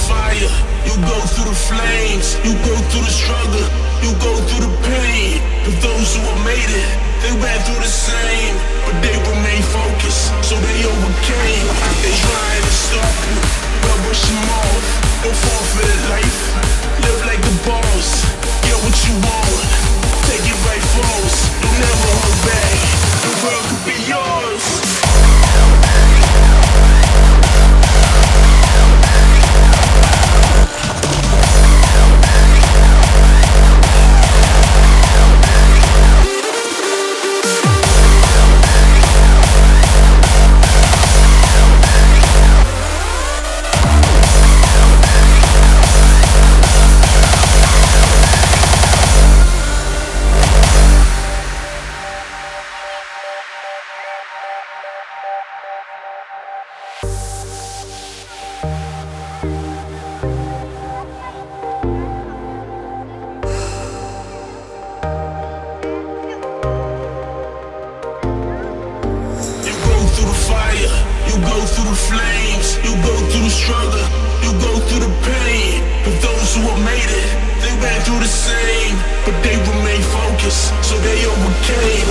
fire, you go through the flames, you go through the struggle, you go through the pain. But those who have made it, they went through the same, but they remain focused, so they overcame. They trying to stop you, but push them off. Don't fall for the life, live like the boss. Get what you want, take it by force. Don't never hold back, the world could be yours. You go through the flames, you go through the struggle, you go through the pain. But those who have made it, they went through the same, but they remain focused, so they overcame.